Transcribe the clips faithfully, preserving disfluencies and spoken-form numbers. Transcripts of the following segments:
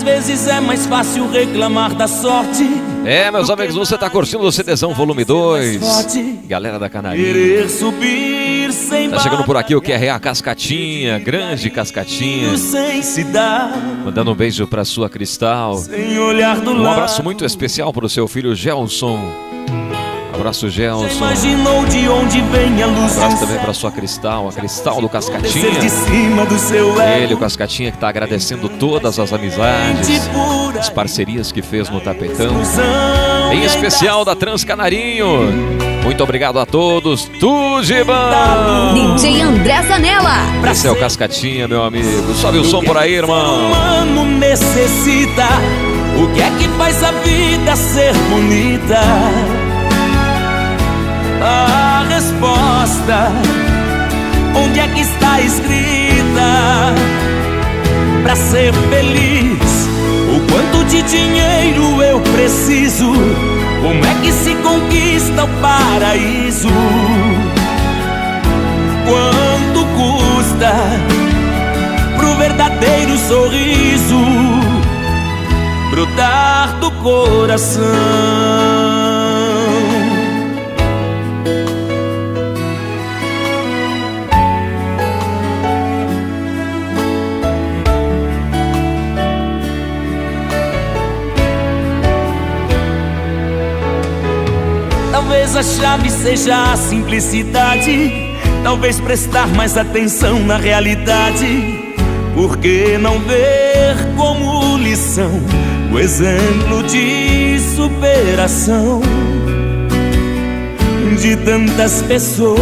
vezes é mais fácil reclamar da sorte. É, meus amigos, você tá curtindo o CDzão volume dois. Galera da Canarinha. Querer subir sem Tá chegando por aqui o Q R A Cascatinha, grande Cascatinha. sem se dar, Mandando um beijo pra sua Cristal. sem olhar do Um lado. abraço muito especial pro seu filho Gelson. Abraço, Gelson. Imaginou de onde vem a luz? Abraço também pra sua Cristal, a Cristal do Descer de Cascatinha. cima do seu Ele, o Cascatinha, que tá agradecendo todas as amizades, as parcerias que fez no Tapetão. Em especial da Transcanarinho. Muito obrigado a todos. Tujiban! D J André Zanella. Esse é o Cascatinha, meu amigo. Sobe o som por aí, irmão. O humano necessita. O que é que faz a vida ser bonita? A resposta, onde é que está escrita? Pra ser feliz, o quanto de dinheiro eu preciso? Como é que se conquista o paraíso? Quanto custa pro verdadeiro sorriso brotar do coração? Talvez a chave seja a simplicidade, talvez prestar mais atenção na realidade. Por que não ver como lição o exemplo de superação de tantas pessoas?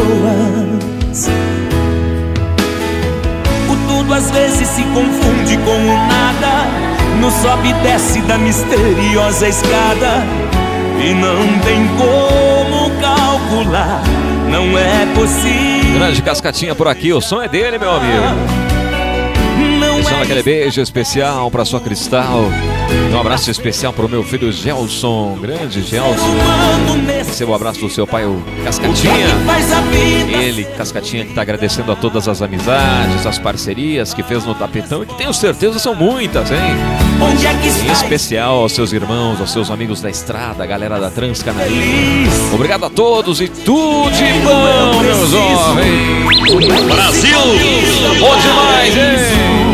O tudo às vezes se confunde com o nada, no sobe e desce da misteriosa escada. E não tem como calcular, não é possível. Grande Cascatinha por aqui, o som é dele, meu amigo. Deixando aquele beijo especial pra sua Cristal. Um abraço especial pro meu filho Gelson. Grande Gelson. Seu abraço do seu pai, o Cascatinha. Ele, Cascatinha, que tá agradecendo a todas as amizades, as parcerias que fez no Tapetão e que tenho certeza são muitas, hein? Em especial aos seus irmãos, aos seus amigos da estrada, a galera da Transcanarinha. Obrigado a todos e tudo de bom, meus jovens. Brasil! Bom demais, hein?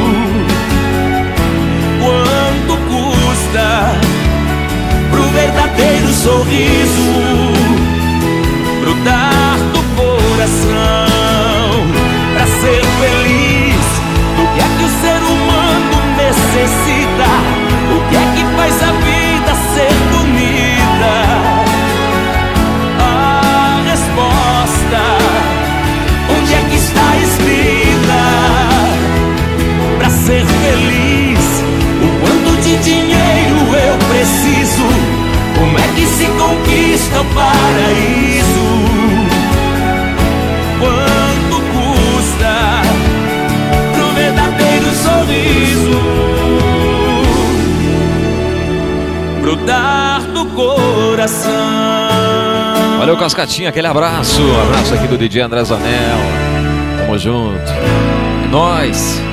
Quanto custa pro verdadeiro sorriso brotar do coração? Pra ser feliz, do que é que o ser humano necessita? O que é que faz a vida ser bonita? A resposta, onde é que está escrita? Pra ser feliz, o quanto de dinheiro eu preciso? Como é que se conquista o paraíso? Quanto custa pro verdadeiro sorriso brotar do coração? Valeu, Cascatinha, aquele abraço. Abraço aqui do D J André Zanella. Tamo junto. É nóis.